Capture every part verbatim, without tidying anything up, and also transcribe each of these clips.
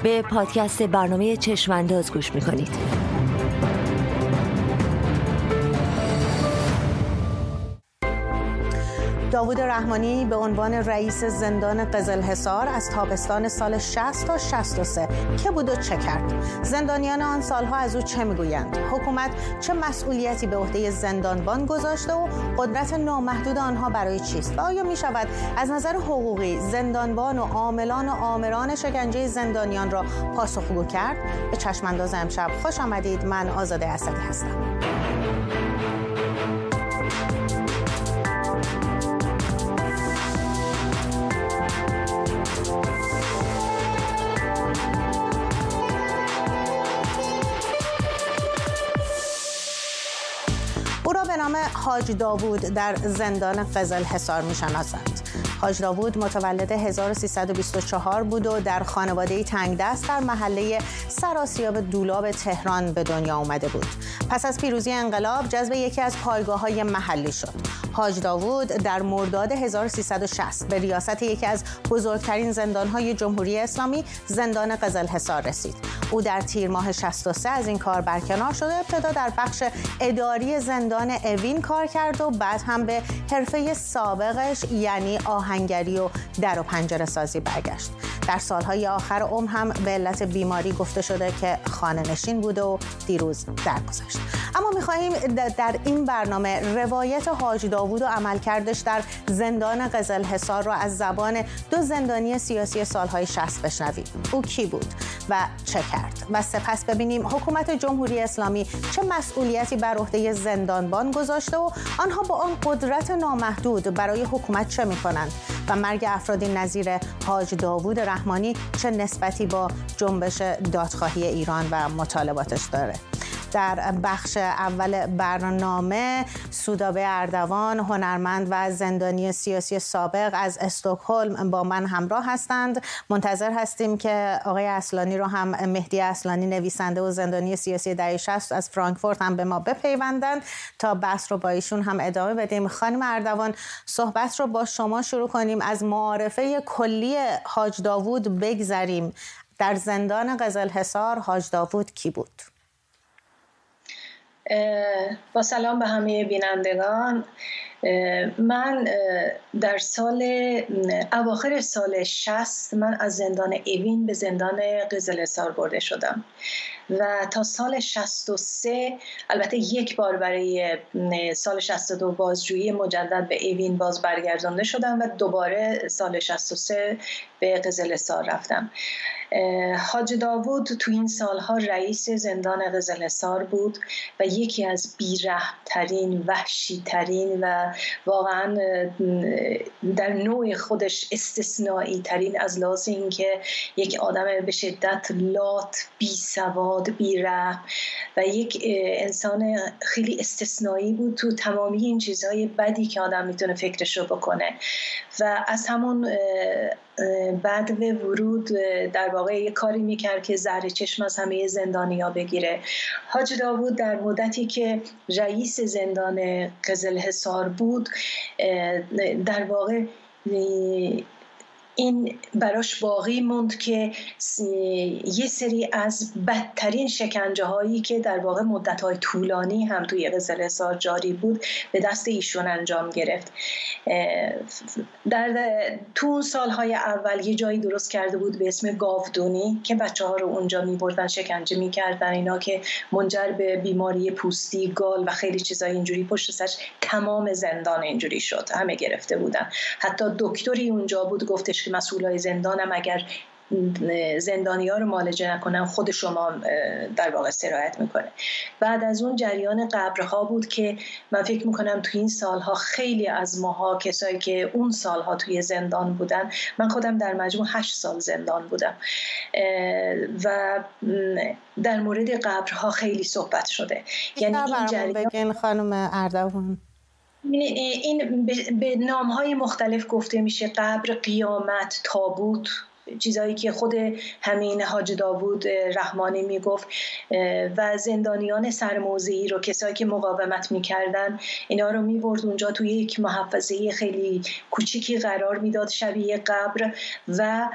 به پادکست برنامه چشمانداز گوش میکنید. داوود رحمانی به عنوان رئیس زندان قزلحصار از تابستان سال شصت تا شصت و سه که بود و چه کرد؟ زندانیان آن سالها از او چه میگویند؟ حکومت چه مسئولیتی به عهده زندانبان گذاشته و قدرت نامحدود آنها برای چیست؟ و آیا می شود از نظر حقوقی زندانبان و عاملان و آمران شکنجه زندانیان را پاسخگو کرد؟ به چشمانداز امشب خوش آمدید. من آزاده اسدی هستم. او را به نام حاج داوود در زندان قزلحصار می‌شناسند. حاج داوود متولد هزار و سیصد و بیست و چهار بود و در خانواده‌ای تنگ دست در محله سراسیاب دولاب تهران به دنیا آمده بود. پس از پیروزی انقلاب جذب یکی از پایگاه‌های محلی شد. حاج داوود در مرداد هزار و سیصد و شصت به ریاست یکی از بزرگترین زندان‌های جمهوری اسلامی زندان قزلحصار رسید. او در تیر ماه شصت و سه از این کار برکنار شد و ابتدا در بخش اداری زندان اوین کار کرد و بعد هم به حرفه سابقش یعنی آهنگری و در و پنجره سازی برگشت. در سالهای آخر عمر هم به علت بیماری گفته شده که خانه نشین بود و دیروز درگذشت. اما می‌خواهیم در این برنامه روایت حاج داوود و عملکردش در زندان قزلحصار را از زبان دو زندانی سیاسی سالهای شصت بشنویم. او کی بود و چه کرد؟ و سپس ببینیم حکومت جمهوری اسلامی چه مسئولیتی بر عهده زندانبان گذاشته و آنها با آن قدرت نامحدود برای حکومت چه می‌کنند و مرگ افرادی نظیر حاج داوود رحمانی چه نسبتی با جنبش دادخواهی ایران و مطالباتش داره. در بخش اول برنامه سودابه اردوان، هنرمند و زندانی سیاسی سابق از استکهلم با من همراه هستند. منتظر هستیم که آقای اصلانی رو هم، مهدی اصلانی نویسنده و زندانی سیاسی دهه شصت از فرانکفورت هم به ما بپیوندند تا بحث رو با ایشون هم ادامه بدیم. خانم اردوان، صحبت رو با شما شروع کنیم. از معارفه کلی حاج داوود بگذریم. در زندان قزلحصار حاج داوود کی بود؟ با سلام به همه بینندگان. من در سال اواخر سال شصت من از زندان اوین به زندان قزلحصار برده شدم و تا سال شصت و سه البته یک بار برای سال شصت و دو بازجویی مجدد به اوین باز برگردانده شدم و دوباره سال شصت و سه به قزلحصار رفتم. حاج داوود تو این سالها رئیس زندان قزلحصار بود و یکی از بی‌رحم‌ترین، وحشی‌ترین و واقعا در نوع خودش استثنایی ترین از لحاظ این که یک آدم به شدت لات، بی‌سواد، بی‌رحم و یک انسان خیلی استثنایی بود تو تمامی این چیزهای بدی که آدم میتونه فکرش رو بکنه. و از همون بعد به ورود در واقع یک کاری میکرد که زهر چشم از همه زندانیا بگیره. حاج داوود در مدتی که رئیس زندان قزلحصار بود در واقع این براش باقی موند که یه سری از بدترین شکنجه هایی که در واقع مدت های طولانی هم توی قزلحصار جاری بود به دست ایشون انجام گرفت. در تو اون سالهای اول یه جایی درست کرده بود به اسم گاودونی که بچه ها رو اونجا می بردن شکنجه می کردن، اینا که منجر به بیماری پوستی، گال و خیلی چیزای اینجوری پشت سرش تمام زندان اینجوری شد، همه گرفته بودن. حتی دکتری اونجا بود گفتش که مسئولای زندانم اگر زندانی ها رو معالجه نکنن خود شما در واقع سرایت میکنه. بعد از اون جریان قبرها بود که من فکر میکنم توی این سالها خیلی از ماها کسایی که اون سالها توی زندان بودن، من خودم در مجموع هشت سال زندان بودم و در مورد قبرها خیلی صحبت شده. یعنی این جریان بگین خانم اردوان. این به نام‌های مختلف گفته میشه: قبر، قیامت، تابوت، چیزایی که خود همین حاج داوود رحمانی میگفت و زندانیان سرموضعی رو، کسایی که مقاومت میکردن، اینا رو میبرد اونجا توی یک محفظه خیلی کوچیکی قرار میداد شبیه قبر و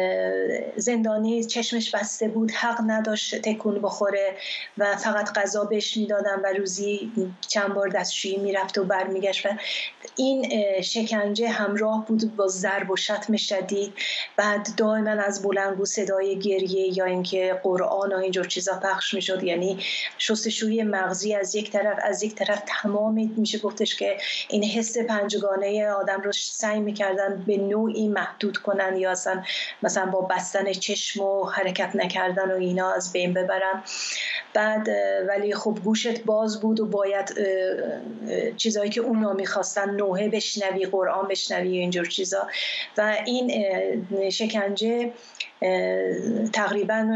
زندانی چشمش بسته بود، حق نداشت تکون بخوره و فقط غذا بهش میدادن و روزی چند بار دستشویی میرفت و برمیگشت. و این شکنجه همراه بود با ضرب و شتم شدید. بعد دائما از بلندگو صدای گریه یا اینکه قرآن و اینجور چیزا پخش میشد. یعنی شستشوی مغزی از یک طرف، از یک طرف تمام میشه گفتش که این حس پنجگانه آدم رو سعی میکردن به نوعی محدود کنن یا اصلا مثلا با بستن چشم و حرکت نکردن و اینا از بین ببرن. بعد ولی خب گوشت باز بود و باید چیزایی که اونا میخواستن، نوحه بشنوی، قرآن بشنوی و اینجور چیزا. و این شکنجه تقریبا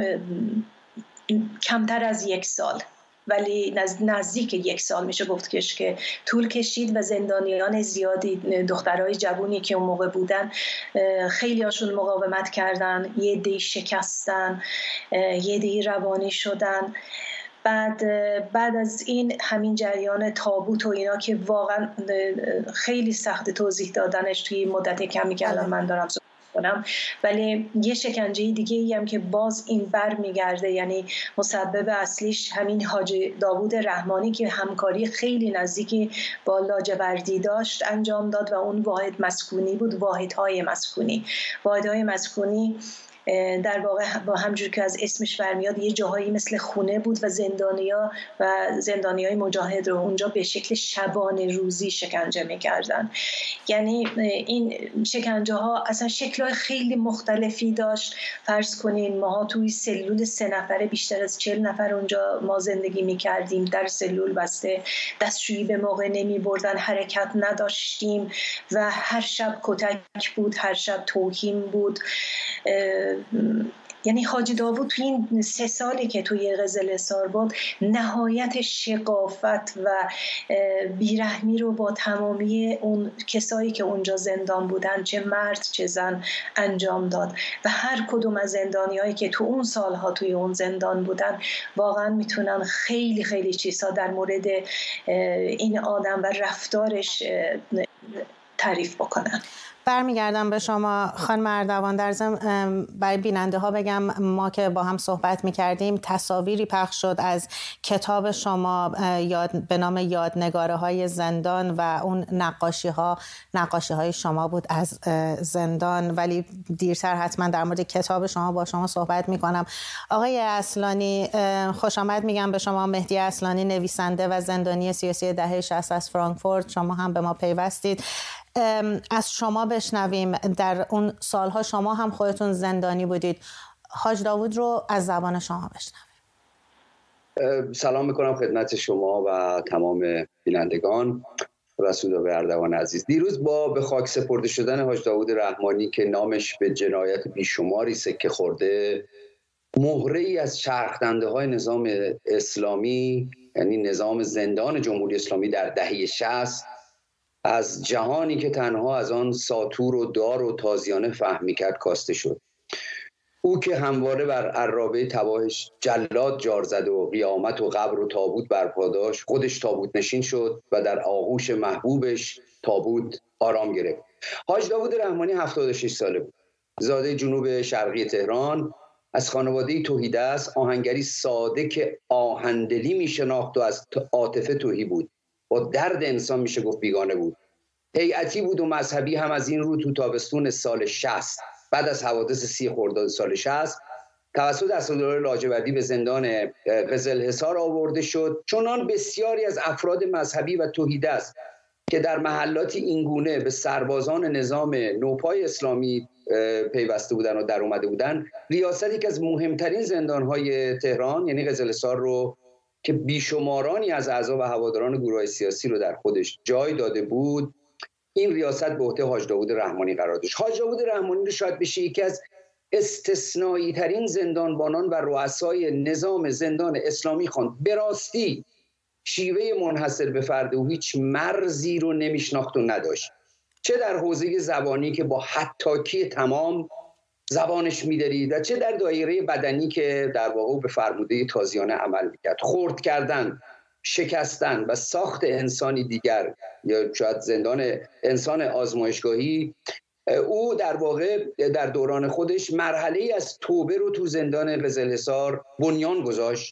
کمتر از یک سال، ولی نزدیک یک سال میشه گفت که طول کشید و زندانیان زیادی، دخترای جوونی که اون موقع بودن، خیلی هاشون مقاومت کردن، یه عده‌ای شکستن، یه عده‌ای روانی شدن. بعد بعد از این همین جریان تابوت و اینا که واقعا خیلی سخت توضیح دادنش توی مدت کمی که الان من دارم صحبت کنم، ولی یه شکنجه دیگه ای هم که باز این بر میگرده، یعنی مسبب اصلیش همین حاج داوود رحمانی که همکاری خیلی نزدیکی با لاجوردی داشت انجام داد و اون واحد مسکونی بود. واحدهای مسکونی واحدهای مسکونی در واقع با همجور که از اسمش برمیاد یه جاهایی مثل خونه بود و زندانیا و زندانیای مجاهد رو اونجا به شکل شبانه روزی شکنجه میکردن. یعنی این شکنجه ها اصلا شکل‌های خیلی مختلفی داشت. فرض کنین ماها توی سلول سه نفره بیشتر از چهل نفر اونجا ما زندگی میکردیم، در سلول بسته، دستشویی به موقع نمی بردن، حرکت نداشتیم و هر شب کتک بود، هر شب توهین بود. یعنی حاج داوود توی این سه سالی که توی قزل‌حصار بود نهایت شقافت و بیرحمی رو با تمامی اون کسایی که اونجا زندان بودن، چه مرد چه زن، انجام داد. و هر کدوم از زندانیایی که تو اون سالها توی اون زندان بودن واقعا میتونن خیلی خیلی چیزها در مورد این آدم و رفتارش تعریف بکنن. برمیگردم به شما خانم اردوان. در ضمن برای بیننده ها بگم ما که با هم صحبت میکردیم تصاویری پخش شد از کتاب شما یاد به نام یادنگاره های زندان و اون نقاشی ها نقاشی های شما بود از زندان، ولی دیرتر حتما در مورد کتاب شما با شما صحبت میکنم. آقای اصلانی خوش آمد میگم به شما. مهدی اصلانی نویسنده و زندانی سیاسی دهه شصت از فرانکفورت، شما هم به ما پیوستید. از شما بشنویم، در اون سالها شما هم خودتون زندانی بودید. حاج داوود رو از زبان شما بشنویم. سلام میکنم خدمت شما و تمام بینندگان. رسول به اردوان عزیز، دیروز با به خاک سپرده شدن حاج داوود رحمانی که نامش به جنایت بیشماری سکه خورده، مهره ای از چرخدنده های نظام اسلامی، یعنی نظام زندان جمهوری اسلامی در دهه شصت، از جهانی که تنها از آن ساطور و دار و تازیانه فهم می‌کرد کاسته شد. او که همواره بر عرابه تباهش جلاد جار زد و قیامت و قبر و تابوت برپا داشت، خودش تابوت نشین شد و در آغوش محبوبش تابوت آرام گرفت. حاج داوود رحمانی هفتاد و شش ساله بود، زاده جنوب شرقی تهران، از خانواده توحیدست، آهنگری ساده که آهندلی می‌شناخت و از عاطفه تهی بود. با درد انسان میشه گفت بیگانه بود. هیئتی بود و مذهبی هم. از این رو تو تابستون سال شصت، بعد از حوادث سی خرداد سال شصت، توسط اسدالله لاجوردی به زندان قزل‌حصار آورده شد. چنان بسیاری از افراد مذهبی و توحیدست که در محلاتی اینگونه به سربازان نظام نوپای اسلامی پیوسته بودن و در اومده بودن، ریاست یک از مهمترین زندانهای تهران یعنی قزل‌حصار رو که بیشمارانی از اعضا و هواداران گروه‌های سیاسی رو در خودش جای داده بود، این ریاست به عهده حاج داوود رحمانی قرار داشت. حاج داوود رحمانی رو شاید بشه یکی از استثنایی ترین زندانبانان و رؤسای نظام زندان اسلامی خواند. به راستی شیوه منحصر به فرد او هیچ مرزی رو نمیشناخت و نداشت، چه در حوزه زبانی که با حتاکی تمام زبانش می‌درید و چه در دایره بدنی که در واقع به فرموده تازیانه عمل میکرد. خرد کردن، شکستن و ساخت انسانی دیگر یا شاید زندان انسان آزمایشگاهی، او در واقع در دوران خودش مرحله از توبه رو تو زندان قزلحصار بنیان گذاشت.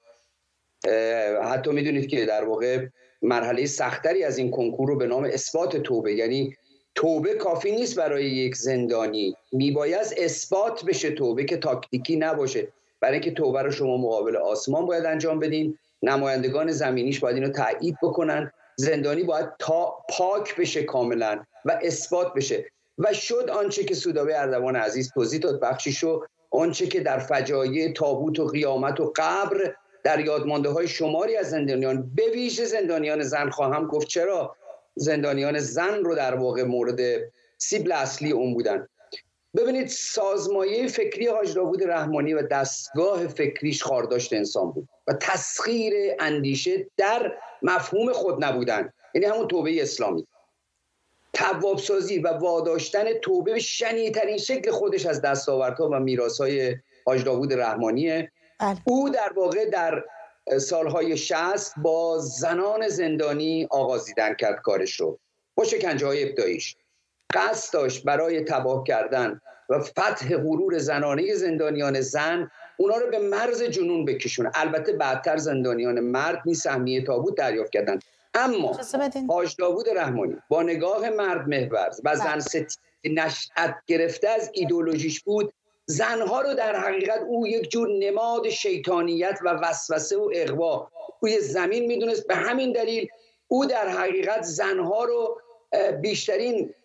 حتی میدونید که در واقع مرحله سختری از این کنکور رو به نام اثبات توبه، یعنی توبه کافی نیست برای یک زندانی، میباید اثبات بشه توبه که تاکتیکی نباشه. برای اینکه توبه رو شما مقابل آسمان باید انجام بدین، نمایندگان زمینیش باید اینو تایید بکنن، زندانی باید تا پاک بشه کاملا و اثبات بشه. و شد آنچه که سودابه اردوان عزیز توضیح داد، بخشی شو آنچه که در فجایع تابوت و قیامت و قبر در یادمانده های شماری از زندانیان، به ویژه زندانیان زن خواهم گفت. چرا زندانیان زن رو در واقع مورد سیبل اصلی اون بودن؟ ببینید، سازمایه فکری حاج داوود رحمانی و دستگاه فکریش خارداشت انسان بود و تسخیر اندیشه در مفهوم خود نبودن، یعنی همون توبه اسلامی، توابسازی و واداشتن توبه به شنیع‌ترین شکل خودش از دستاوردها و میراث‌های حاج داوود رحمانیه. بله. او در واقع در سالهای شصت با زنان زندانی آغازیدن کرد کارش رو با شکنجه‌های ابتداییش. قصد داشت برای تباه کردن و فتح غرور زنانه زندانیان زن اونا رو به مرز جنون بکشونه. البته بعدتر زندانیان مرد نیز سهمیه تابوت دریافت کردند، اما حاج داوود رحمانی با نگاه مرد محور و زن ستی نشأت گرفته از ایدئولوژیش بود، زنها رو در حقیقت او یک جور نماد شیطانیت و وسوسه و اغوا روی زمین میدونست. به همین دلیل او در حقیقت زنها رو بیشترین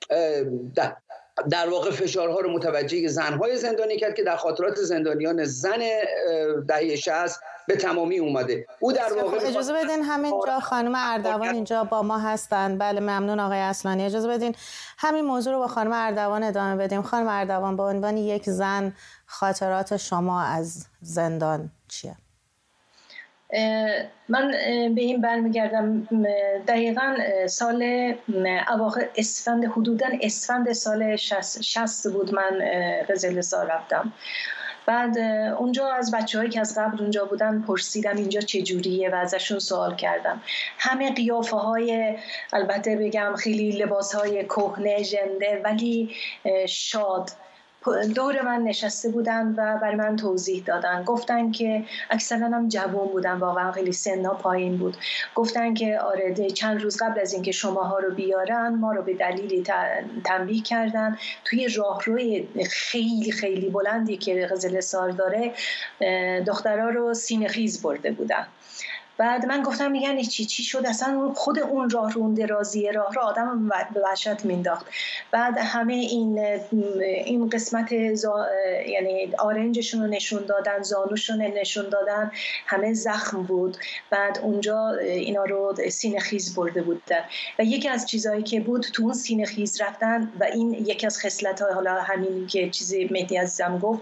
در واقع فشارها رو متوجه زنهای زندانی کرد که در خاطرات زندانیان زن دهه شصت به تمامی اومده. او در واقع اجازه بدین همینجا خانم اردوان اینجا با ما هستن. بله ممنون آقای اصلانی. اجازه بدین همین موضوع رو با خانم اردوان ادامه بدیم. خانم اردوان، به عنوان یک زن خاطرات شما از زندان چیه؟ من به این برمیگردم دقیقاً سال اواخر اسفند، حدوداً اسفند سال شصت بود من قزلحصار رفتم. بعد اونجا از بچه‌هایی که از قبل اونجا بودن پرسیدم اینجا چجوریه و ازشون سوال کردم. همه قیافه‌های، البته بگم خیلی لباس‌های کهنه ژنده ولی شاد، دور من نشسته بودن و برای من توضیح دادن. گفتن که اکثرا هم جوان بودن، واقعا خیلی سن‌ها پایین بود. گفتن که آره چند روز قبل از اینکه شماها رو بیارن ما رو به دلیلی تنبیه کردن. توی راهروی خیلی خیلی بلندی که قزلحصار داره دخترها رو سینه‌خیز برده بودن. بعد من گفتم میگن چی چی شد؟ اصلا خود اون راه رو، اون درازی راه رو آدم به وحشت مینداخت. بعد همه این این قسمت زا... یعنی آرنجشون رو نشون دادن، زانوشون رو نشون دادن، همه زخم بود. بعد اونجا اینا رو سینه خیز برده بودن و یکی از چیزایی که بود تو اون سینه خیز رفتن و این یکی از خصلت‌های، حالا همین که چیزی مهدی عزیزم گفت،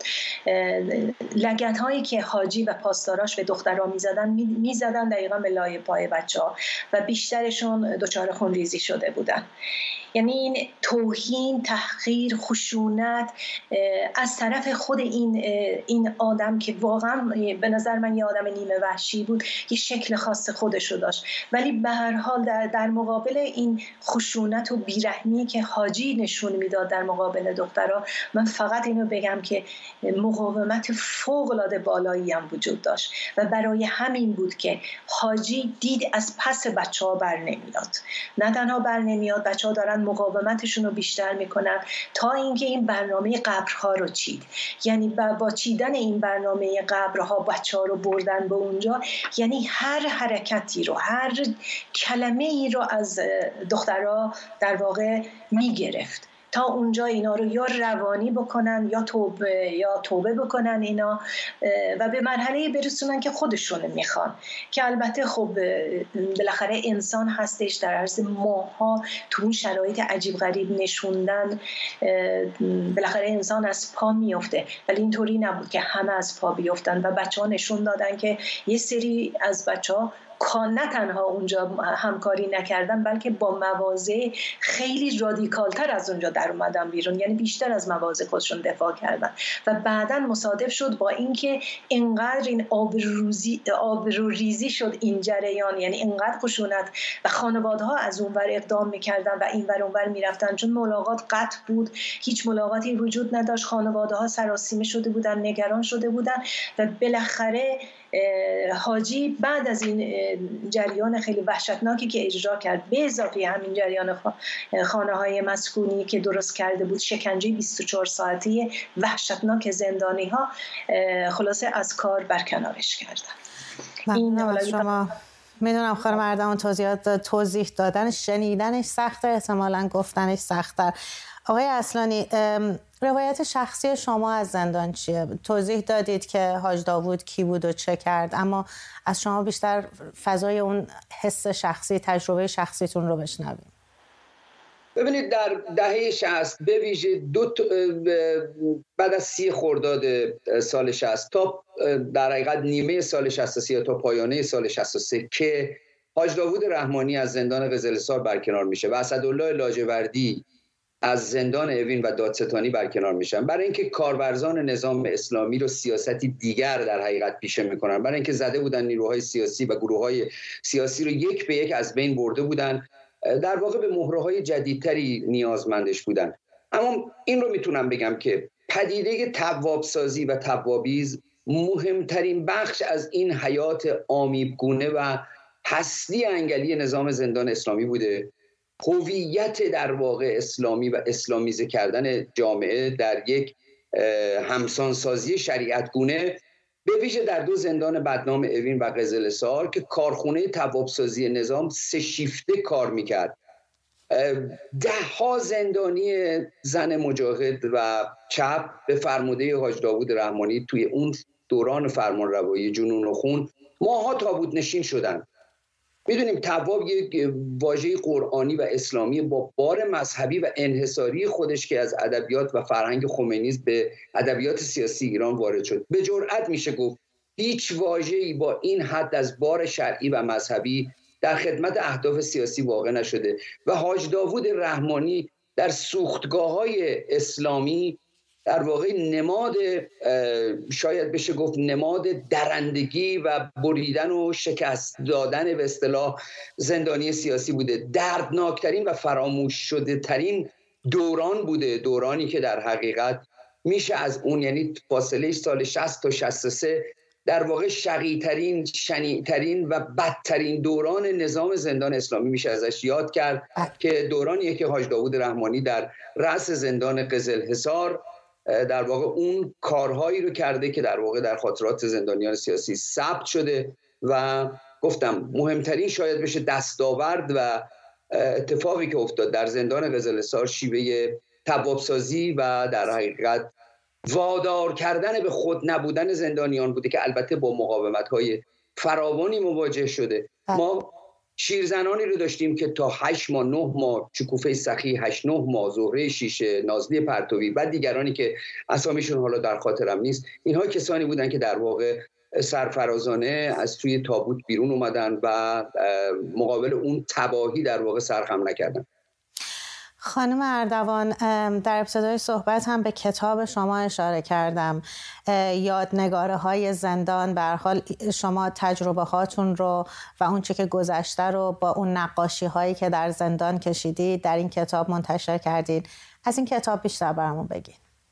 لگدهایی که حاجی و پاسداراش به دخترها میزدن میزدن دقیقا به لای پای بچه ها و بیشترشون دچار خونریزی شده بودن. یعنی این توهین، تحقیر، خشونت از طرف خود این این آدم که واقعا به نظر من یه آدم نیمه وحشی بود، یه شکل خاص خودش رو داشت، ولی به هر حال در, در مقابل این خشونت و بیرحمی که حاجی نشون میداد در مقابل دخترها، من فقط اینو بگم که مقاومت فوق‌العاده بالایی هم وجود داشت و برای همین بود که حاجی دید از پس بچه‌ها بر نمیاد. نه تنها بر نمیاد، بچه‌ها دارن مقاومتشون رو بیشتر میکنن تا اینکه این برنامه قبرها رو چید. یعنی با چیدن این برنامه قبرها بچه‌ها رو بردن به اونجا، یعنی هر حرکتی رو، هر کلمه ای رو از دخترها در واقع میگرفت تا اونجا اینا رو یا روانی بکنن یا توبه یا توبه بکنن اینا و به مرحله برسونن که خودشون میخوان. که البته خب بالاخره انسان هستش، در عرض ماها تو اون شرایط عجیب غریب نشوندن بالاخره انسان از پا میفته، ولی اینطوری نبود که همه از پا بیفتن و بچه ها نشون دادن که یه سری از بچه ها نه تنها اونجا همکاری نکردن بلکه با مواضع خیلی رادیکالتر از اونجا در اومدن بیرون، یعنی بیشتر از مواضع خودشون دفاع کردن و بعداً مصادف شد با اینکه اینقدر این آبروریزی آبروریزی شد این جریان، یعنی اینقدر خشونت و خانواده‌ها از اونور اقدام میکردن و اینور اونور میرفتن، چون ملاقات قطع بود، هیچ ملاقاتی وجود نداشت، خانواده‌ها سراسیمه شده بودن، نگران شده بودن و بالاخره حاجی بعد از این جریان خیلی وحشتناکی که اجرا کرد، به اضافه همین جریان خانه‌های مسکونی که درست کرده بود، شکنجه بیست و چهار ساعته وحشتناک زندانی‌ها، خلاصه از کار برکنارش کردن. این از شما میدونم خانم اردوان توضیحات توضیح دادنش، شنیدنش سخته، احتمالاً گفتنش سخت‌تر. آقای اصلانی، روایت شخصی شما از زندان چیه؟ توضیح دادید که حاج داوود کی بود و چه کرد، اما از شما بیشتر فضای اون حس شخصی، تجربه شخصیتون رو بشنویم. ببینید در دهه شصت به ویژه دو بعد از سی خرداد سال شصت تا در حقیقت نیمه سال شصت و سه تا پایانه سال شصت و سه که حاج داوود رحمانی از زندان قزل‌حصار برکنار میشه و اسدالله لاجوردی از زندان اوین و دادستانی برکنار میشن، برای اینکه کارورزان نظام اسلامی رو سیاستی دیگر در حقیقت پیشه میکنن، برای اینکه زده بودن نیروهای سیاسی و گروه‌های سیاسی رو یک به یک از بین برده بودن، در واقع به مهره‌های جدیدتری نیازمندش بودن. اما این رو میتونم بگم که پدیده توابسازی و توابیز مهمترین بخش از این حیات عامی‌گونه و هستی انگلی نظام زندان اسلامی بوده. هویت در واقع اسلامی و اسلامیزه کردن جامعه در یک همسانسازی شریعتگونه، به ویژه در دو زندان بدنام اوین و قزل‌حصار که کارخونه توابسازی نظام سه شیفته کار میکرد. ده ها زندانی زن مجاهد و چپ به فرموده حاج داوود رحمانی توی اون دوران فرمانروایی جنون و خون ماها تابوت نشین شدن. میدونیم تواب یک واژه قرآنی و اسلامی با بار مذهبی و انحصاری خودش که از ادبیات و فرهنگ خمینی به ادبیات سیاسی ایران وارد شد. به جرئت میشه گفت هیچ واژه‌ای با این حد از بار شرعی و مذهبی در خدمت اهداف سیاسی واقع نشده و حاج داوود رحمانی در سوختگاه‌های اسلامی در واقع نماد، شاید بشه گفت نماد درندگی و بریدن و شکست دادن به اصطلاح زندانی سیاسی بوده. دردناکترین و فراموش شده ترین دوران بوده، دورانی که در حقیقت میشه از اون، یعنی فاصله سال شصت تا شصت و سه، در واقع شقی‌ترین، شنیع‌ترین و بدترین دوران نظام زندان اسلامی میشه ازش یاد کرد که دورانیه که حاج داوود رحمانی در رأس زندان قزل‌حصار در واقع اون کارهایی رو کرده که در واقع در خاطرات زندانیان سیاسی ثبت شده و گفتم مهمترین شاید بشه دستاورد و اتفاقی که افتاد در زندان قزل‌حصار شیوه توابسازی و در حقیقت وادار کردن به خود نبودن زندانیان بوده که البته با مقاومت‌های فراوانی مواجه شده. ما شیرزنانی رو داشتیم که تا هشت ماه نه ماه، شکوفه سخی هشت نه ماه، زهره شیشه، نازلی پرتوی و دیگرانی که اسامیشون حالا در خاطرم نیست، اینها کسانی بودن که در واقع سرفرازانه از توی تابوت بیرون اومدن و مقابل اون تباهی در واقع سرخم نکردن. خانم اردوان، در ابتدای صحبت هم به کتاب شما اشاره کردم، یادنگاره های زندان. به هر حال شما تجربه هاتون رو و اون چه که گذشته رو با اون نقاشی هایی که در زندان کشیدید در این کتاب منتشر کردید. از این کتاب بیشتر برامون بگید.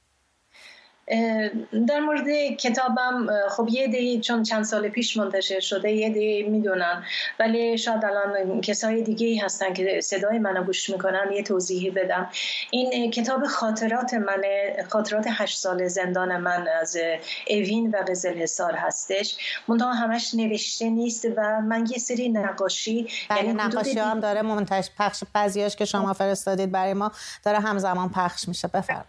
در مورد کتابم خب یه دی چون چند سال پیش منتشر شده یه دی میدونن، ولی شاید الان کسای دیگه هستن که صدای منو گوش میکنن یه توضیحی بدم. این کتاب خاطرات من، خاطرات هشت سال زندان من از اوین و قزل‌حصار هستش، منتها همش نوشته نیست و من یه سری نقاشی، یعنی نقاشی هم داره منتشر پخش، بعضیاش که شما فرستادید برای ما داره همزمان پخش میشه. بفرمایید.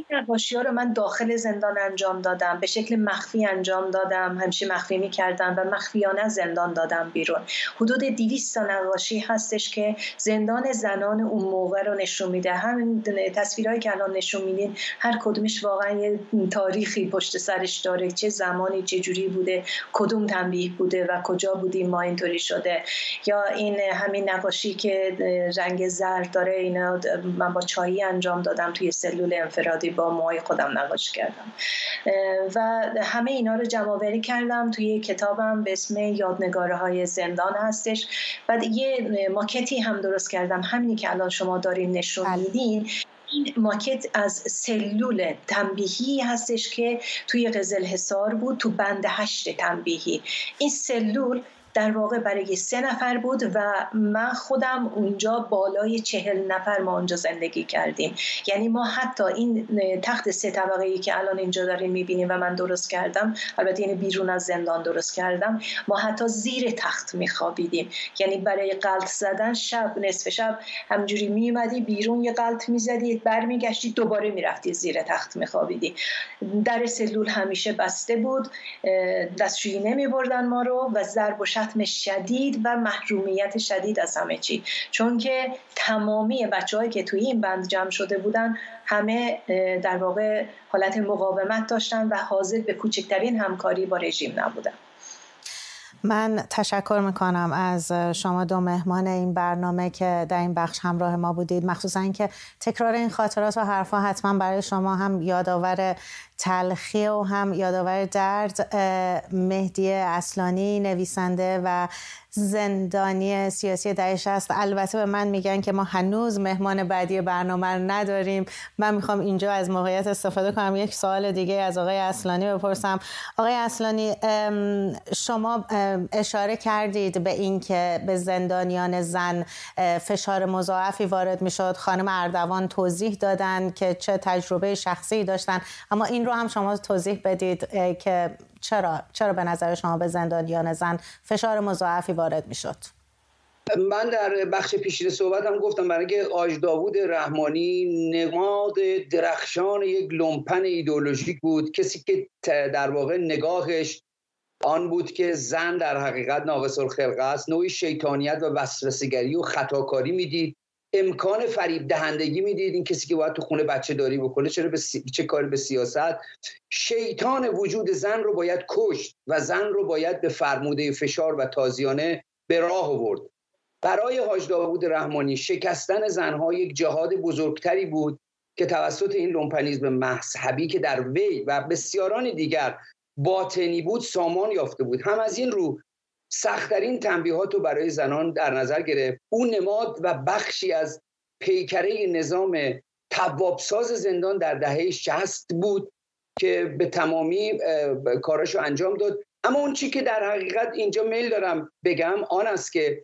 نقاشی ها رو من داخل زندان انجام دادم، به شکل مخفی انجام دادم، همیشه مخفی میکردم و مخفیانه زندان دادم بیرون. حدود دویست تا نقاشی هستش که زندان زنان اون موقع رو نشون میده. همین تصویرهایی که الان نشون میدین هر کدومش واقعا یه تاریخی پشت سرش داره، چه زمانی چه جوری بوده، کدوم تنبیه بوده و کجا بودیم ما اینطوری شده. یا این همین نقاشی که رنگ زرد داره، اینا من با چایی انجام دادم توی سلول انفرادی، با موهای خودم نقاشی کردم و همه اینا رو جمع آوری کردم توی کتابم به اسم یادنگاره های زندان هستش. بعد یه ماکتی هم درست کردم، همینی که الان شما دارین نشون میدین. این ماکت از سلول تنبیهی هستش که توی قزلحصار بود، تو بند هشت تنبیهی. این سلول در واقع برای سه نفر بود و من خودم اونجا بالای چهل نفر ما اونجا زندگی کردیم. یعنی ما حتی این تخت سه طبقه‌ای که الان اینجا داریم میبینیم و من درست کردم، البته یعنی بیرون از زندان درست کردم، ما حتی زیر تخت میخوابیدیم. یعنی برای غلط زدن شب، نصف شب همجوری میومدی بیرون، یه غلط میزدی، برمیگشتی دوباره میرفتی زیر تخت میخوابیدی. در سلول همیشه بسته بود، دستشویی نمیبردن ما رو و ضرب و شتم شدید و محرومیت شدید از همه چی، چون که تمامی بچه‌هایی که توی این بند جمع شده بودن همه در واقع حالت مقاومت داشتن و حاضر به کوچکترین همکاری با رژیم نبودن. من تشکر میکنم از شما دو مهمان این برنامه که در این بخش همراه ما بودید، مخصوصا اینکه تکرار این خاطرات و حرفا حتما برای شما هم یادآور تلخی و هم یادآور درد. مهدی اصلانی، نویسنده و زندانی سیاسی دهه شصت، البته به من میگن که ما هنوز مهمان بعدی برنامه رو نداریم. من میخوام اینجا از موقعیت استفاده کنم یک سوال دیگه از آقای اصلانی بپرسم. آقای اصلانی، شما اشاره کردید به این که به زندانیان زن فشار مضاعفی وارد میشد. خانم اردوان توضیح دادن که چه تجربه شخصی داشتن، اما این رو هم شما توضیح بدید که چرا چرا به نظر شما به زندانیان زن فشار مضاعفی وارد میشد؟ من در بخش پیشین صحبتم گفتم برای اینکه حاج داوود رحمانی نماد درخشان یک لومپن ایدئولوژیک بود، کسی که در واقع نگاهش آن بود که زن در حقیقت ناقص الخلقه است، نوعی شیطانیت و وسوسه‌گری و خطاکاری میدید، امکان فریب دهندگی میدید. این کسی که باید تو خونه بچه داری بکنه چرا به سی... چه کاری به سیاست؟ شیطان وجود زن رو باید کشت و زن رو باید به فرموده فشار و تازیانه به راه آورد. برای حاج داوود رحمانی شکستن زنها یک جهاد بزرگتری بود که توسط این لومپنیسم مذهبی که در وی و بسیاران دیگر باطنی بود سامان یافته بود. هم از این رو سخت‌ترین تنبیهات رو برای زنان در نظر گرفت. اون نماد و بخشی از پیکره نظام توابساز زندان در دهه شصت بود که به تمامی کاراشو انجام داد. اما اون چی که در حقیقت اینجا میل دارم بگم آن است که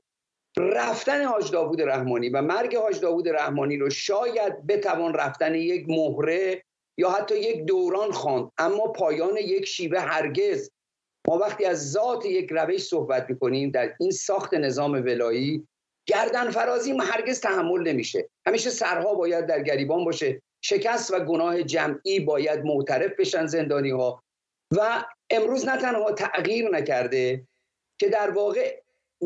رفتن حاج داوود رحمانی و مرگ حاج داوود رحمانی رو شاید بتوان رفتن یک مهره یا حتی یک دوران خواند، اما پایان یک شیوه هرگز. ما وقتی از ذات یک روش صحبت می‌کنیم در این ساخت نظام ولایی، گردن فرازی هرگز تحمل نمیشه. همیشه سرها باید در گریبان باشه، شکست و گناه جمعی باید معترف بشن زندانی‌ها. و امروز نه تنها تغییر نکرده که در واقع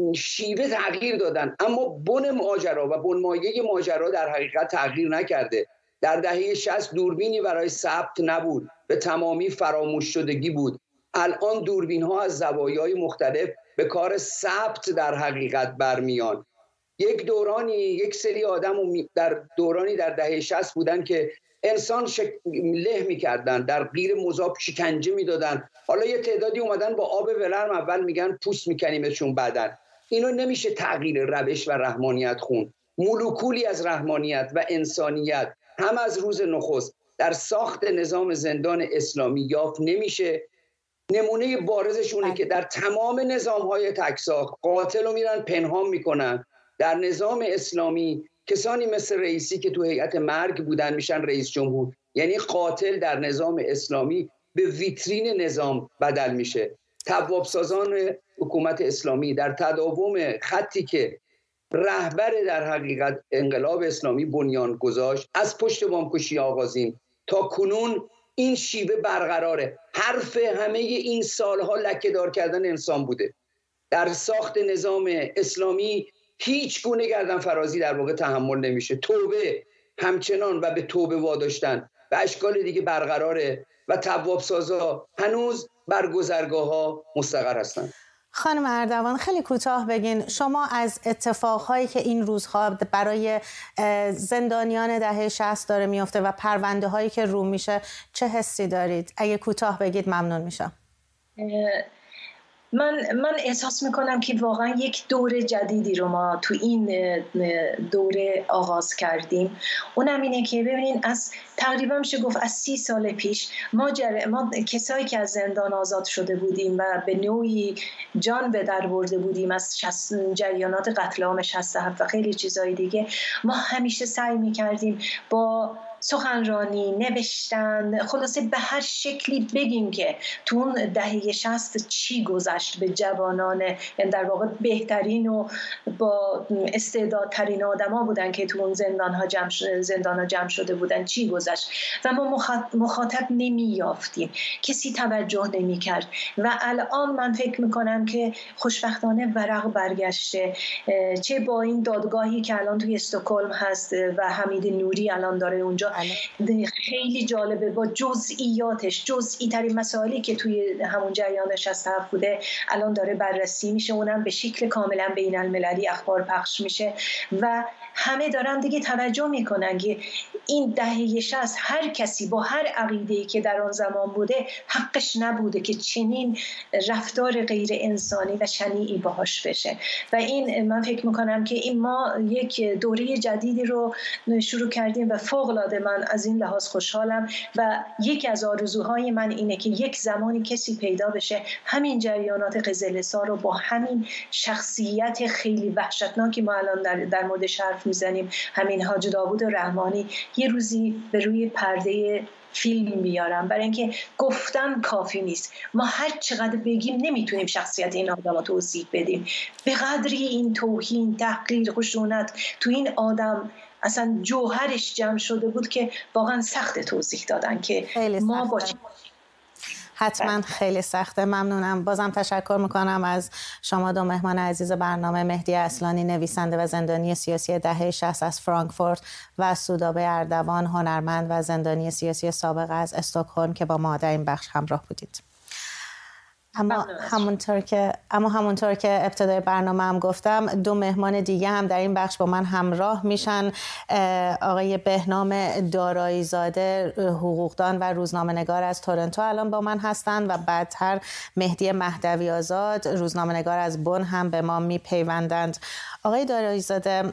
شیوه تغییر دادن، اما بن ماجرا و بنمایه ماجرا در حقیقت تغییر نکرده. در دهه شصت دوربینی برای ثبت نبود، به تمامی فراموش شدگی بود. الان دوربین ها از زوایای مختلف به کار ثبت در حقیقت برمیان. یک دورانی یک سری آدم در دورانی در دهه شصت بودن که انسان شک... له می‌کردن، در غیر مذاب شکنجه میدادن. حالا یه تعدادی اومدن با آب ولرم اول میگن پوست میکنیمشون بعدن. اینو نمیشه تغییر روش و رحمانیت خون. مولکولی از رحمانیت و انسانیت هم از روز نخست در ساخت نظام زندان اسلامی یافت نمیشه. نمونه بارزشونه که در تمام نظام‌های تکساخ قاتل رو میرن پنهان میکنن. در نظام اسلامی کسانی مثل رئیسی که تو هیئت مرگ بودن میشن رئیس جمهور. یعنی قاتل در نظام اسلامی به ویترین نظام بدل میشه. توابسازان حکومت اسلامی در تداوم خطی که رهبر در حقیقت انقلاب اسلامی بنیان گذاشت، از پشت بامکشی آغازین تا کنون این شیوه برقراره. حرف همه این سالها لکه‌دار کردن انسان بوده. در ساخت نظام اسلامی هیچ گونه گردن فرازی در واقع تحمل نمیشه. توبه همچنان و به توبه واداشتن و اشکال دیگه برقراره و تواب سازا هنوز بر گذرگاه‌ها مستقر هستند. خانم اردوان خیلی کوتاه بگین، شما از اتفاقهایی که این روزها برای زندانیان دهه شصت داره میفته و پرونده هایی که رو میشه چه حسی دارید؟ اگه کوتاه بگید ممنون میشم. من من احساس میکنم که واقعا یک دور جدیدی رو ما تو این دوره آغاز کردیم. اونم اینه که ببینین از تقریبا میشه گفت از سی سال پیش ما, جر... ما کسایی که از زندان آزاد شده بودیم و به نوعی جان به در برده بودیم از شص... جریانات قتل عام شصت و هفت و خیلی چیزای دیگه، ما همیشه سعی میکردیم با سخنرانی، نوشتن، خلاصه به هر شکلی بگیم که تو اون دهه شصت چی گذشت به جوانان، یعنی در واقع بهترین و با استعدادترین آدما بودن که تو اون زندان‌ها جمع شده زندان‌ها جمع شده بودن، چی گذشت و ما مخاطب نمی‌یافتیم، کسی توجه نمی‌کرد. و الان من فکر می‌کنم که خوشبختانه ورق برگشته، چه با این دادگاهی که الان توی استکهلم هست و حمید نوری الان داره اونجا، خیلی جالبه با جزئیاتش، جزئی ترین مسائلی که توی همون جریان شصت و هفت بوده الان داره بررسی میشه، اونم به شکل کاملا بین المللی اخبار پخش میشه و همه دارن دیگه توجه میکنن که این دهه شصت هر کسی با هر عقیده‌ای که در آن زمان بوده حقش نبوده که چنین رفتار غیر انسانی و شنیعی باهاش بشه. و این من فکر میکنم که این ما یک دوره جدیدی رو شروع کردیم و فوق العاده من از این لحاظ خوشحالم و یکی از آرزوهای من اینه که یک زمانی کسی پیدا بشه همین جریانات قزل‌سا رو با همین شخصیت خیلی وحشتناکی ما الان در, در موردش حرف میزنیم، همین حاج داوود رحمانی، یه روزی به روی پرده فیلم بیارم، برای اینکه گفتن کافی نیست. ما هر چقدر بگیم نمیتونیم شخصیت این آدم رو توصیف بدیم. به قدری این توهین، تحقیر، خشونت تو این آدم اصلا جوهرش جمع شده بود که واقعا سخت توضیح دادن که ما با چه... حتما خیلی سخته. ممنونم. بازم تشکر میکنم از شما دو مهمان عزیز برنامه، مهدی اصلانی نویسنده و زندانی سیاسی دهه شصت از فرانکفورت و سودابه اردوان هنرمند و زندانی سیاسی سابق از استکهلم که با ما در این بخش همراه بودید. اما همونطور که اما همونطور که ابتدای برنامه هم گفتم، دو مهمان دیگه هم در این بخش با من همراه میشن. آقای بهنام دارایی‌زاده، حقوقدان و روزنامه‌نگار از تورنتو الان با من هستن و بعدتر مهدی مهدوی آزاد، روزنامه‌نگار از بن هم به ما میپیوندند. آقای دارایی‌زاده،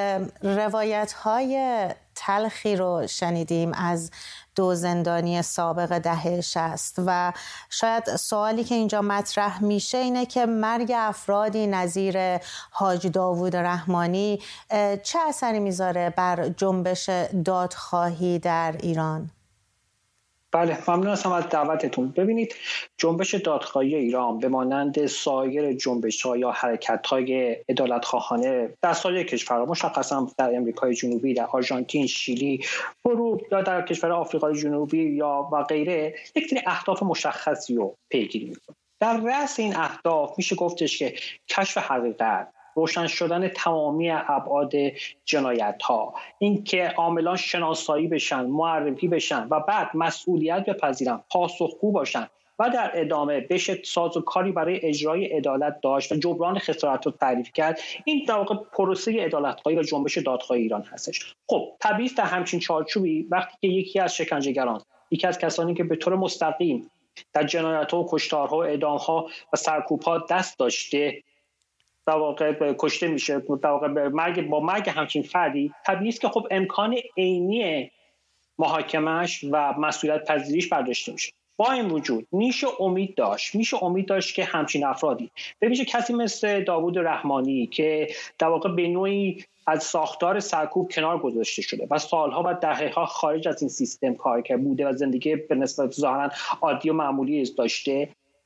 روایت‌های تلخی رو شنیدیم از دو زندانی سابق دهه شصت و شاید سوالی که اینجا مطرح میشه اینه که مرگ افرادی نظیر حاج داوود رحمانی چه اثری میذاره بر جنبش دادخواهی در ایران؟ بله، ممنون هستم از دعوتتون. ببینید، جنبش دادخواهی ایران به مانند سایر جنبش‌ها یا حرکت‌های عدالت‌خواهانه در سایر کشورها، مشخصا در امریکای جنوبی، در آرژانتین، شیلی، پرو یا در کشور آفریقای جنوبی یا و غیره، یک سری اهداف مشخصی رو پیگیری می‌کنه. در رأس این اهداف میشه گفتش که کشف حقیقت، روشن شدن تمامی ابعاد جنایت‌ها، این که عاملان شناسایی بشن، معرفی بشن و بعد مسئولیت بپذیرن، پاسخگو باشن و در ادامه بشه سازوکاری برای اجرای عدالت داشت و جبران خسارت رو تعریف کرد. این در واقع پروسه عدالت‌خواهی و جنبش دادخواهی ایران هستش. خب طبیعی در همچین چارچوبی وقتی که یکی از شکنجهگران، یکی از کسانی که به طور مستقیم در جنایت‌ها و کشتارها و اعدام‌ها و سرکوب‌ها دست داشته در واقع کشته میشه، در واقع مرگ با مرگ همچین فردی طبیعی است که خب امکان عینی محاکمش و مسئولیت پذیریش برداشته میشه. با این وجود میشه امید داشت میشه امید داشت که همچین افرادی، به ویژه کسی مثل داوود رحمانی که در واقع به نوعی از ساختار سرکوب کنار گذاشته شده و سالها و دهه‌ها خارج از این سیستم کار کرده بوده و زندگی به نسبت ظاهرا عادی و معمولی داشته،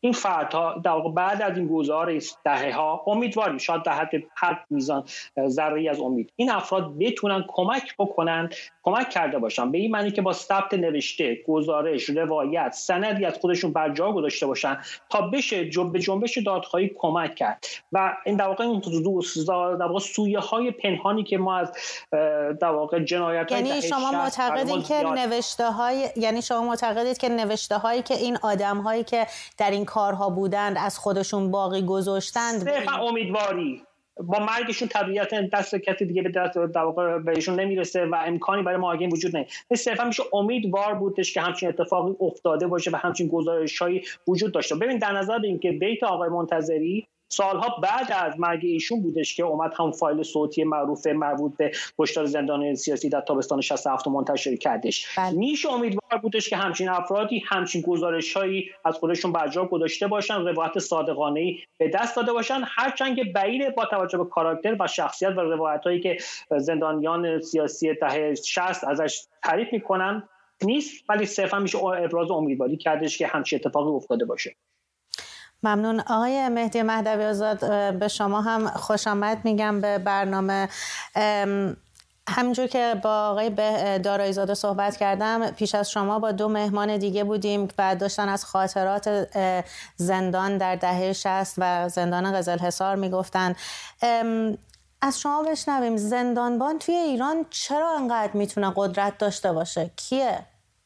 این فردها در واقع بعد از این گذار دهه‌ها امیدواریم شاید در حد حد میزان ذره‌ای از امید این افراد بتونن کمک بکنن، کمک کرده باشن به این معنی که با ثبت نوشته، گزارش، روایت، سندی از خودشون بر جا گذاشته باشن تا بشه به جنبش دادخواهی کمک کرد. و این در واقع این در واقع سویه‌های پنهانی که ما از در واقع جنایت‌های یعنی شما معتقدید که نوشته‌های یعنی شما معتقدید که نوشته‌هایی که این آدم‌هایی که در این کارها بودند از خودشون باقی گذاشتند صرفا امیدواری با مرگشون طبیعتا دست کسی دیگه به دست در واقع بهشون نمیرسه و امکانی برای مهاجم وجود نیست. صرفا میشه امیدوار بودش که همچین اتفاقی افتاده باشه و همچین گزارش‌هایی وجود داشته. ببین در نظر بگیریم که بیت آقای منتظری سالها بعد از مرگ ایشون بودش که اومد هم فایل صوتی معروف مربوط به کشتار زندانیان سیاسی در تابستان شصت و هفت منتشر کردش. بله. میشه امیدوار بودش که همچین افرادی همچین گزارش‌هایی از خودشون بر جا گذاشته باشن، روایت صادقانه‌ای به دست داده باشن، هرچند که بعید با توجه به کاراکتر و شخصیت و روایتایی که زندانیان سیاسی دهه شصت ازش تعریف میکنن نیست، ولی صرفا میشه ابراز امیدواری کردش که همچین اتفاقی افتاده باشه. ممنون. آقای مهدی مهدوی آزاد، به شما هم خوش آمد میگم به برنامه. همونجور که با آقای دارایی زاده صحبت کردم، پیش از شما با دو مهمان دیگه بودیم و داشتن از خاطرات زندان در دهه شصت و زندان قزلحصار میگفتن. از شما بشنویم زندانبان توی ایران چرا انقدر میتونه قدرت داشته باشه؟ کیه؟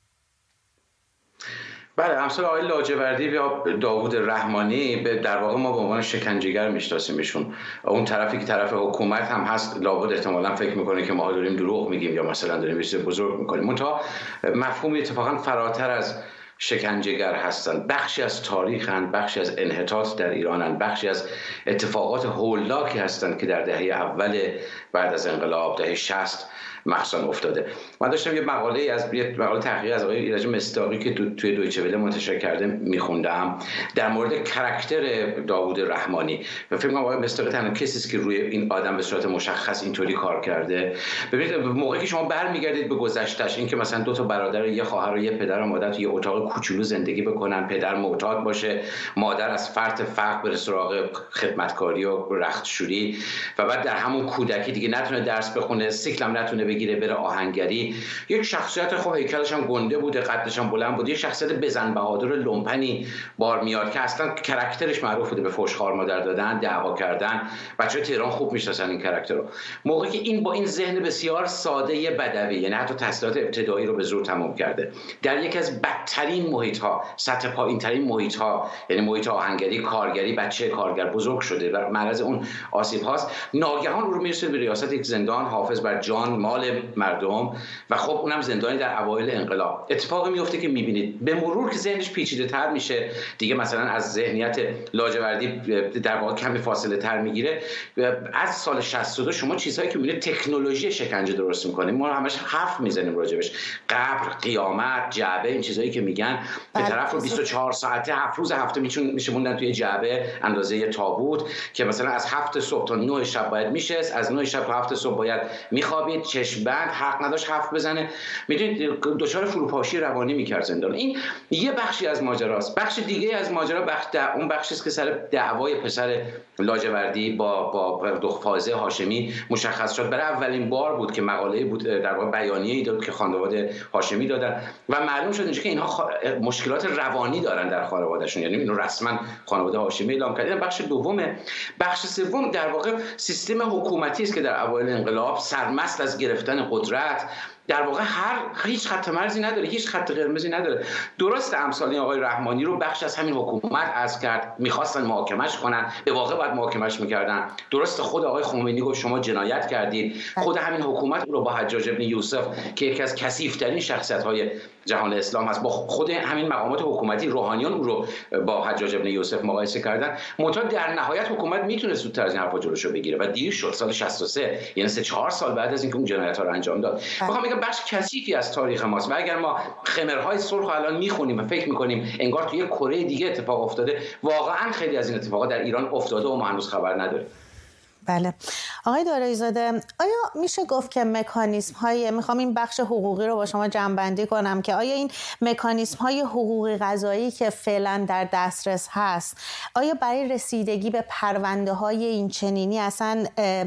بله، امثال آقای لاجوردی یا داوود رحمانی به در واقع ما به عنوان شکنجهگر میشناسیمشون. اون طرفی که طرف حکومت هم هست لابد احتمالاً فکر میکنه که ما داریم دروغ میگیم یا مثلا داریم یه چیز بزرگ میکنیم. منتها مفهوم اتفاقا فراتر از شکنجهگر هستند، بخشی از تاریخند، بخشی از انحطاط در ایرانند، بخشی از اتفاقات هولناکی هستند که در دهه اول بعد از انقلاب دهه شصت مخصوصا افتاده. من داشتم یه مقاله از یه مقاله تحقیقی از آقای ایرج مصداقی که تو توی دویچه وله منتشر کرده میخوندم در مورد کاراکتر داوود رحمانی و فکر کنم آقای مصداقی تنها کسی است که روی این آدم به صورت مشخص اینطوری کار کرده. ببینید موقعی که شما برمیگردید به گذشتهش، این که مثلا دو تا برادر، یه خواهر و یه پدر و مادر توی یه اتاق کوچولو زندگی بکنن، پدر معتاد باشه، مادر از فرط فقر بره سراغ خدمتکاری و رختشویی و بعد در همون کودکی دیگه نتونه درس بخونه، سیکلم نتونه بگیره، بره آهنگری. یک شخصیت خب هیکلش هم گنده بوده، قدش هم بلند بوده، یک شخصیت بزن بهادر لومپنی بار میاد که اصلا کاراکترش معروف بوده به فحش خوار مادر دادن، دعوا کردن. بچه‌های تهران خوب میشناسن این کاراکتر رو. موقعی که این با این ذهن بسیار ساده بدوی، یعنی حتی تحصیلات ابتدایی رو به زور تمام کرده، در یکی از بدترین محیط‌ها، سطح پایین‌ترین محیط‌ها، یعنی محیط آهنگری، کارگری، بچه کارگر بزرگ شده و معرض اون آسیب‌هاست، ناگهان او رو میرسه به ریاست یک زندان، حافظ بر جان مال مردم و خب اونم زندانی در اوایل انقلاب. اتفاقی میفته که میبینید به مرور که ذهنش پیچیده تر میشه، دیگه مثلا از ذهنیت لاجوردی در واقع کمی فاصله تر میگیره. از سال شصت و دو شما چیزهایی که میبینید تکنولوژی شکنجه درست میکنه، ما همش حرف میزنیم راجبش، قبر، قیامت، جعبه، این چیزایی که میگن که طرف رو بیست و چهار ساعته هفت روز هفته میشه موندن توی جعبه اندازه یه تابوت که مثلا از هفت صبح تا نه شب باید میشست، از نه شب تا هفت صبح باید میخوابید، چشم بند، حق نداشت حرف بزنه. میدونید دچار فروپاشی روانی میکرد زندان. این یه بخشی از ماجراست. بخش دیگه از ماجرا بخش در اون بخشی است که سر دعوای پسر لاجوردی با با دختر هاشمی مشخص شد. برای اولین بار بود که مقاله بود در واقع بیانیه‌ای داد که خانواده هاشمی دادن و معلوم شد اینجا که اینها خ... مشکلات روانی دارن در خانوادهشون، یعنی اینو رسما خانواده هاشمی اعلام کردن. بخش دومه. بخش سوم در واقع سیستم حکومتی است که در اوایل انقلاب سرمست از گرفتن قدرت در واقع هر هیچ خط مرزی نداره، هیچ خط قرمزی نداره. درست امثال آقای رحمانی رو بخش از همین حکومت از کرد، میخواستن محاکمش کنن، به واقع باید محاکمش میکردن. درست خود آقای خمینی گفت شما جنایت کردید. خود همین حکومت رو با حجاج ابن یوسف که یکی از کثیف‌ترین شخصیت‌های جهان اسلام هست، با خود همین مقامات حکومتی روحانیان او رو با حجاج ابن یوسف مقایسه کردن. منتها در نهایت حکومت میتونه زودتر از این حرفا جلوشو بگیره و دیر شد. سال شصت و سه، یعنی سه چهار سال بعد از اینکه اون جنایت‌ها رو انجام داد. میخوام بگم بخش کثیفی از تاریخ ماست و اگر ما خمرهای سرخ الان میخونیم و فکر میکنیم انگار توی کره دیگه اتفاق افتاده، واقعا خیلی از این اتفاقات در ایران افتاده و ما هنوز خبر نداریم. بله. آقای دارایی‌زاده، آیا میشه گفت که مکانیزم های، میخوام این بخش حقوقی رو با شما جمع‌بندی کنم، که آیا این مکانیزم های حقوقی قضایی که فعلا در دسترس هست، آیا برای رسیدگی به پرونده های این چنینی اصلا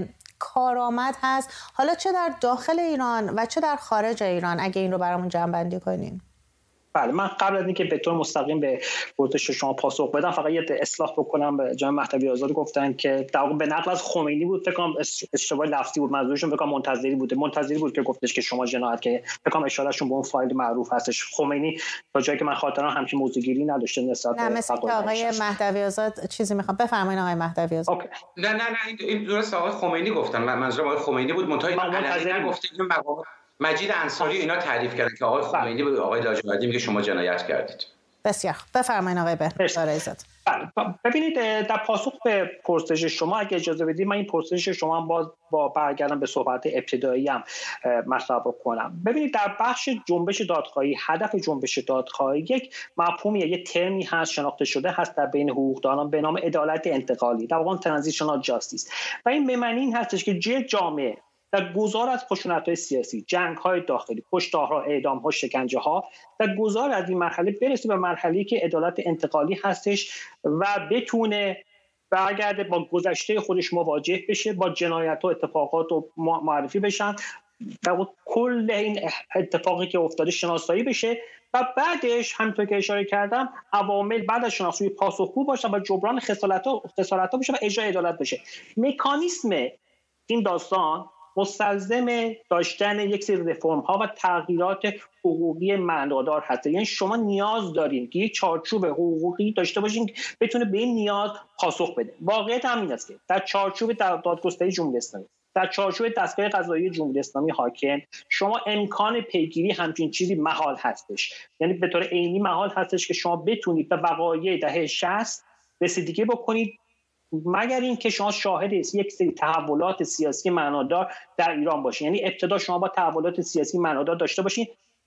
کارآمد هست، حالا چه در داخل ایران و چه در خارج ایران، اگه این رو برامون جمع‌بندی کنین؟ بله، من قبل از اینکه به طور مستقیم به پرسش شما پاسخ بدم فقط یه اصلاح بکنم. به جناب مهدوی آزاد گفتن که در واقع به نقل از خمینی بود، فکر کنم اشتباه لفظی بود، منظورشون فکر کنم منتظری بوده منتظری بود که گفتش که شما جنایت، که فکر کنم اشارهشون به اون فایل معروف هستش. خمینی تا جایی که من خاطرم همچین موضوعگیری نداشته نسبت به مثلا که آقای مهدوی آزاد چیزی میخوام بفرمایید. آقای مهدوی آزاد اوکی. نه نه نه این درست آقای خمینی گفتن، من منظورم آقای خمینی بود، منتهی علنی نگفتن. مقام مجید انصاری اینا تعریف کردن که آقای خمینی به آقای لاجوردی میگه شما جنایت کردید. بسیار بفرمایید آقای دارایی‌زاده. ببینید، در پاسخ به پرسش شما اگه اجازه بدید من این پرسش شما هم باز با برگردم به صحبت ابتدایی هم مطرح بکنم. ببینید، در بخش جنبش دادخواهی، هدف جنبش دادخواهی یک مفهومیه، یک ترمی هست شناخته شده هست در بین حقوقدانان به نام عدالت انتقالی، در واقع ترانزیشنال جاستیس، و این به معنی این هستش که جه جامعه در گذار از خشونت‌های سیاسی، جنگ‌های داخلی، کشتارها، اعدام‌ها، شکنجه‌ها، در گذار از این مرحله برسه به مرحله‌ای که عدالت انتقالی هستش و بتونه برگرده با گذشته خودش مواجه بشه، با جنایت‌ها، اتفاقات و معرفی بشن، در کل این اتفاقی که افتاده شناسایی بشه و بعدش همونطور که اشاره کردم عوامل بعد از شناسایی پاسخگو باشن و جبران خسارت‌ها خسارت‌ها بشه و اجرای عدالت بشه. مکانیسم این داستان مستلزم داشتن یک سری رفرم ها و تغییرات حقوقی معنادار هست. یعنی شما نیاز دارین که یک چارچوب حقوقی داشته باشین که بتونه به این نیاز پاسخ بده. واقعیت همین است که در چارچوب دادگستری جمهوری اسلامی، در چارچوب دستگاه قضایی جمهوری اسلامی حاکم، شما امکان پیگیری همچین چیزی محال هستش. یعنی به طور عینی محال هستش که شما بتونید به وقایع دهه شصت رسیدگی بکنید، مگر اینکه شما شاهد یک سری تحولات سیاسی معنادار در ایران باشید. یعنی ابتدا شما با تحولات سیاسی معنادار داشته باشید،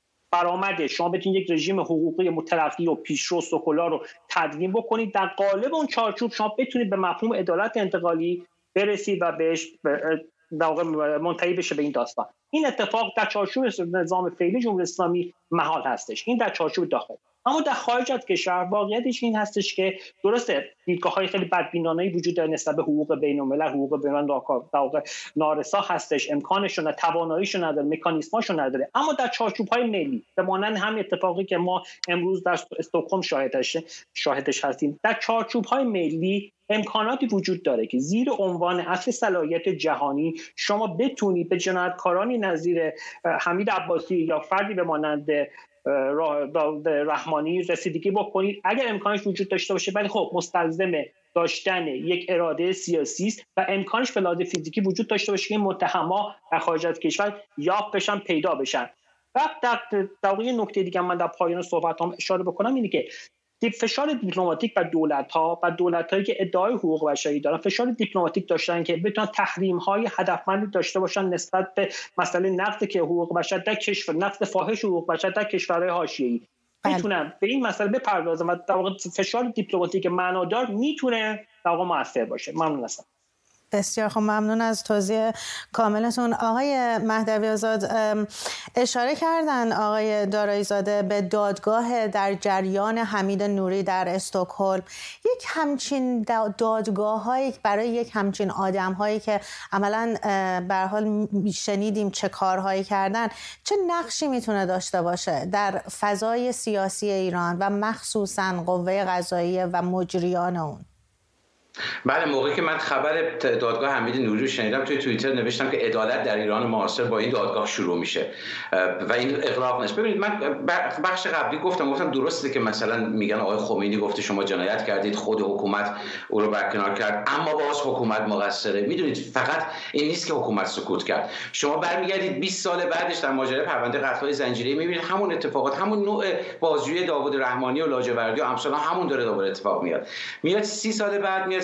برآمده شما بتونید یک رژیم حقوقی مترقی و پیشرو سکولار رو تدوین بکنید، در قالب اون چارچوب شما بتونید به مفهوم عدالت انتقالی برسید و بهش در واقع منتهی بشه به این داستان. این اتفاق در چارچوب نظام فعلی جمهوری اسلامی محال هستش. این در چارچوب داخل. اما در خارج از کشور واقعیتش این هستش که درسته دیدگاه‌های خیلی بدبینانه‌ای وجود داره نسبت به حقوق بین‌الملل، حقوق بین‌الملل در واقع نارسا هستش، امکانش و تواناییش نداره، مکانیزماش نداره. اما در چارچوب‌های ملی به مانند همین اتفاقی که ما امروز در استکهلم شاهدش شاهدش هستیم، در چارچوب‌های ملی امکاناتی وجود داره که زیر عنوان اصل صلاحیت جهانی شما بتونید به جنایتکارانی نظیر حمید عباسی یا فردی به مانند رحمانی رسیدگی بکنید اگر امکانش وجود داشته باشه. ولی خب مستلزم داشتن یک اراده سیاسی است و امکانش به لحاظ فیزیکی وجود داشته باشه که متهما در خارج از کشور یافت بشن، پیدا بشن. و در واقع نکته دیگه من در پایان صحبتام اشاره بکنم اینه که فشار دیپلماتیک بر دولت‌ها و دولت‌هایی که ادعای حقوق بشری دارن فشار دیپلماتیک داشتن که بتونن تحریم‌های هدفمندی داشته باشن نسبت به مسئله نقض که حقوق بشر در کشور، نقض فاحش حقوق بشر در کشورهای حاشیه‌ای میتونن به این مسئله بپردازن و در واقع فشار دیپلماتیک معنادار میتونه در واقع موثر باشه. ممنون هستم. بسیار خوب، ممنون از توضیح کاملتون. آقای مهدوی آزاد اشاره کردن آقای دارایی‌زاده به دادگاه در جریان حمید نوری در استکهلم. یک همچین دادگاه‌هایی برای یک همچین آدم‌هایی که عملاً به هر حال شنیدیم چه کارهایی کردن، چه نقشی میتونه داشته باشه در فضای سیاسی ایران و مخصوصاً قوه قضاییه و مجریان اون؟ بله، موقعی که من خبر دادگاه حمید نوری رو شنیدم توی توییتر نوشتم که عدالت در ایران معاصر با این دادگاه شروع میشه و این اغراق نیست. ببینید، من بخش قبلی گفتم گفتم درسته که مثلا میگن آقای خمینی گفته شما جنایت کردید، خود حکومت او رو برکنار کرد، اما باز حکومت مقصره. میدونید فقط این نیست که حکومت سکوت کرد. شما برمیگردید بیست سال بعدش در ماجرای پرونده قتل‌های زنجیره‌ای میبینید همون اتفاقات، همون نوع بازجویی داوود رحمانی و لاجوردی و امثال همون داره دوباره اتفاق میاد. میاد سی سال بعد میاد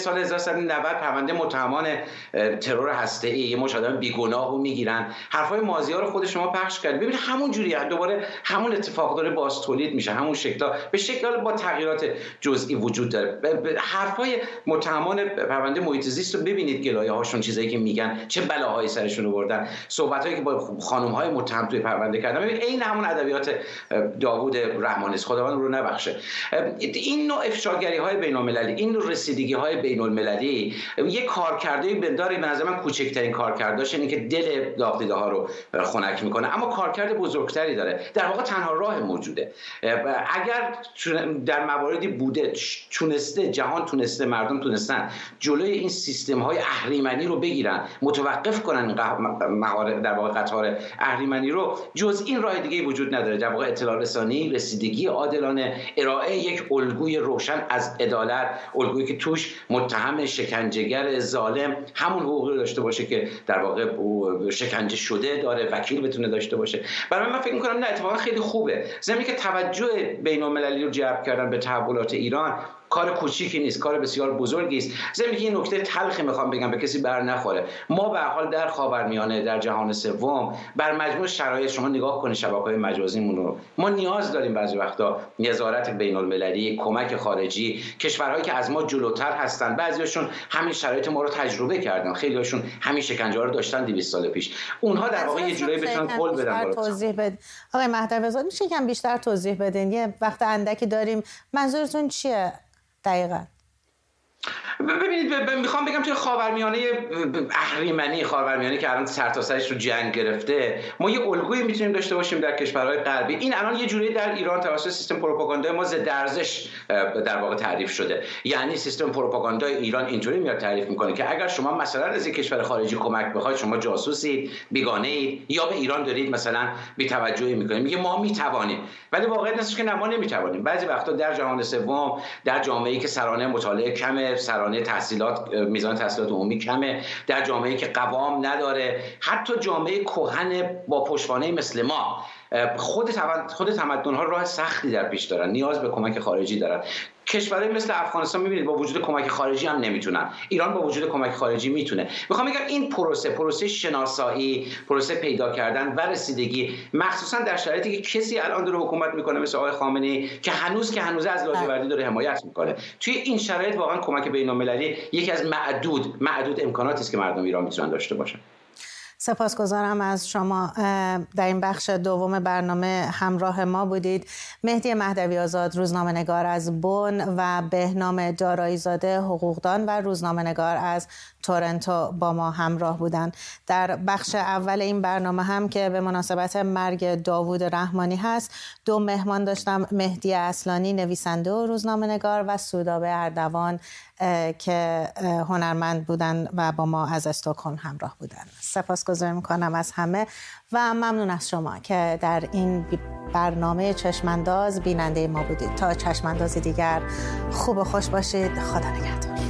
سال هزار و سیصد و نود پرونده متهمان ترور هسته‌ای یه مش آدم بیگناهو میگیرن، حرفای مازیار رو خود شما پخش کرد. ببینید همون جوریه، دوباره همون اتفاق داره باز تولید میشه، همون شکلا به شکل با تغییرات جزئی وجود داره. حرفای متهمان پرونده محیط زیست رو ببینید، گلایه هاشون، چیزایی که میگن، چه بلاهایی سرشون آوردن، صحبتایی که با خانم های متهم توی پرونده کردن. ببین عین همون ادبیات داوود رحمانی است، خداوند رو نبخشه. این نوع افشاگری های بین المللی، این نوع رسیدگی های بین المللی یک کارکرده بنداری به نظر من کوچکترین کارکرداش اینه که دل داغ‌دیده ها رو خنک میکنه، اما کارکرد بزرگتری داره. در واقع تنها راه موجوده. اگر در مواردی بوده تونسته جهان تونسته مردم تونستن جلوی این سیستم های اهریمنی رو بگیرن، متوقف کنن در واقع قطار اهریمنی رو، جز این راه دیگه وجود نداره. در واقع اطلاع رسانی، رسیدگی عادلانه، ارائه یک الگوی روشن از عدالت، الگویی که توش متهم شکنجهگر ظالم همون حقوقی داشته باشه که در واقع شکنجه شده داره، وکیل بتونه داشته باشه. برای من فکر می‌کنم نه، اتفاقا خیلی خوبه. زمینی که توجه بین‌المللی رو جلب کردن به تحولات ایران کار کوچیکی نیست، کار بسیار بزرگی است. ضمن که این نکته تلخی میخوام بگم به کسی بر نخوره، ما به هر حال در خاورمیانه، در جهان سوم، بر مجموع شرایط، شما نگاه کنید شبکه‌های مجازیمون رو، ما نیاز داریم بعضی وقتا نظارت بین‌المللی، کمک خارجی. کشورهایی که از ما جلوتر هستن، بعضیاشون همین شرایط ما رو تجربه کردن، خیلی‌هاشون همین شکنجه‌ها رو داشتن دویست سال پیش. اونها در واقع یه جورایی بتونن قول بدن. توضیح بده آقای مهدوی، میشه کم بیشتر توضیح بدین؟ یه وقت اندکی داریم، منظورتون چیه دقیقاً؟ ببینید میخوام بگم توی خاورمیانه اهریمنی، خاورمیانه که الان سرتاسرش رو جنگ گرفته، ما یه الگویی میتونیم داشته باشیم در کشورهای غربی. این الان یه جوری در ایران توسط سیستم پروپاگاندای ما ضد ارزش در واقع تعریف شده. یعنی سیستم پروپاگاندای ایران اینطوری میاد تعریف میکنه که اگر شما مثلا از یک کشور خارجی کمک بخواید، شما جاسوسید، بیگانه اید، یا به ایران دارید مثلا بی‌توجهی میکنید. میگه ما میتوانیم، ولی واقعیت اینه که نه، ما نمیتوانیم. بعضی وقتا در جهان سوم، در جامعه‌ای که سرانه مطالعه کمه، سرانه تحصیلات، میزان تحصیلات عمومی کمه، در جامعه‌ای که قوام نداره، حتی جامعه کهن با پشتوانه مثل ما، خود خود تمدن‌ها راه سختی در پیش دارن، نیاز به کمک خارجی دارن. کشورهای مثل افغانستان می‌بینید با وجود کمک خارجی هم نمیتونن، ایران با وجود کمک خارجی میتونه. میخوام بگم این پروسه پروسه شناسایی، پروسه پیدا کردن و رسیدگی، مخصوصا در شرایطی که کسی الان داره حکومت میکنه مثل آقای خامنه‌ای که هنوز که هنوز از لاجوردی داره حمایت میکنه، توی این شرایط واقعا کمک بین‌المللی یکی از معدود معدود امکاناتی است که مردم ایران میتونن داشته باشن. سپاسگزارم از شما. در این بخش دوم برنامه همراه ما بودید مهدی مهدوی آزاد، روزنامه‌نگار از بن، و بهنام دارایی‌زاده، حقوقدان و روزنامه‌نگار از تورنتو با ما همراه بودند. در بخش اول این برنامه هم که به مناسبت مرگ داوود رحمانی هست، دو مهمان داشتم، مهدی اصلانی نویسنده و روزنامه‌نگار و سودابه اردوان که هنرمند بودن و با ما از استکهلم همراه بودن. سپاسگزاری میکنم از همه و ممنون از شما که در این برنامه چشمانداز بیننده ما بودید. تا چشماندازی دیگر خوب و خوش باشید. خدا نگهدار.